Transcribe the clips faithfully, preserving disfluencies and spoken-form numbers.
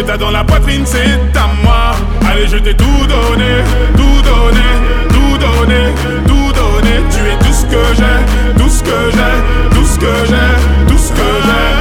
t'as dans la poitrine, c'est à moi. Allez, je t'ai tout donné, tout donné, tout donné, tout donné. Tu es tout ce que j'ai, tout ce que j'ai, tout ce que j'ai, tout ce que j'ai.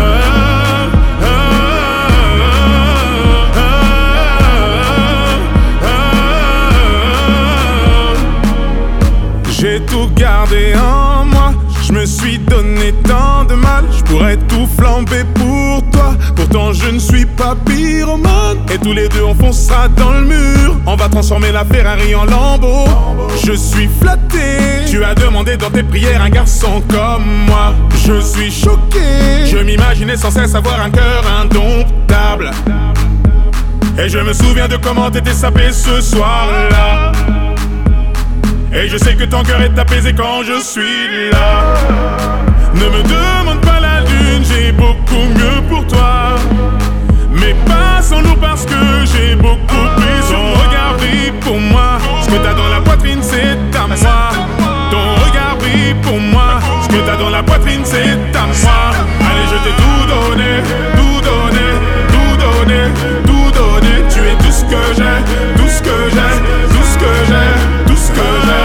J'ai tout gardé en moi, je me suis donné tant de mal. Je pourrais tout flamber pour toi, pourtant je ne suis pas pyromane. Et tous les deux on foncera dans le mur, on va transformer la Ferrari en Lambo. Je suis flatté, tu as demandé dans tes prières un garçon comme moi. Je suis choqué, je m'imaginais sans cesse avoir un cœur indomptable. Et je me souviens de comment t'étais sapé ce soir-là. Et je sais que ton cœur est apaisé quand je suis là. Ne me demande pas la lune, j'ai beaucoup mieux pour toi. Mais pas sans nous parce que j'ai beaucoup plus. Ton regard brille pour moi, ce que t'as dans la poitrine c'est à moi. Ton regard brille pour moi, ce que t'as dans la poitrine c'est à moi. Allez, je t'ai tout donné, tout donné, tout donné, tout donné. Tu es tout ce que j'ai, tout ce que j'ai, tout ce que j'ai, tout ce que j'ai.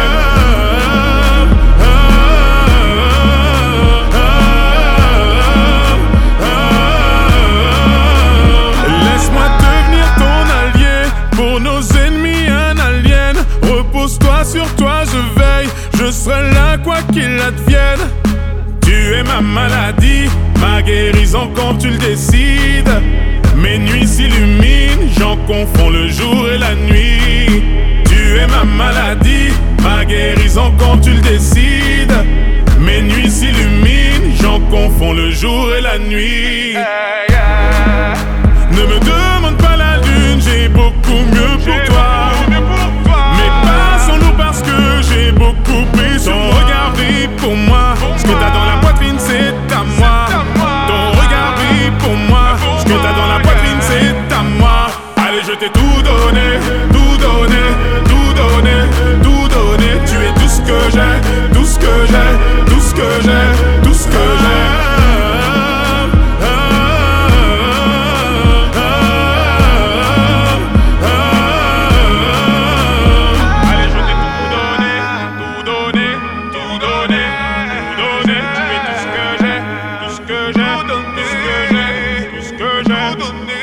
Laisse-moi devenir ton allié, pour nos ennemis un alien. Repose-toi sur toi, je veille, je serai là quoi qu'il advienne. Tu es ma maladie, ma guérison quand tu le décides. Mes nuits s'illuminent, j'en confonds le jour et la nuit. Tu es ma maladie, ma guérison quand tu le décides. Mes nuits s'illuminent, j'en confonds le jour et la nuit. Ne me demande pas la lune, j'ai beaucoup mieux pour toi. Mais pas sans nous parce que j'ai beaucoup plus. Ton regard brille pour moi, ce que t'as dans la poitrine c'est à moi. Ton regard brille pour moi, ce que t'as dans la poitrine c'est à moi. Allez, je t'ai tout donné, tout donné, tout donné, tout donné. Tu es tout ce que j'ai, tout ce que j'ai, tout ce que j'ai, tout ce que j'ai. Tout ce que j'ai, tout ce que j'ai, tout ce que j'ai.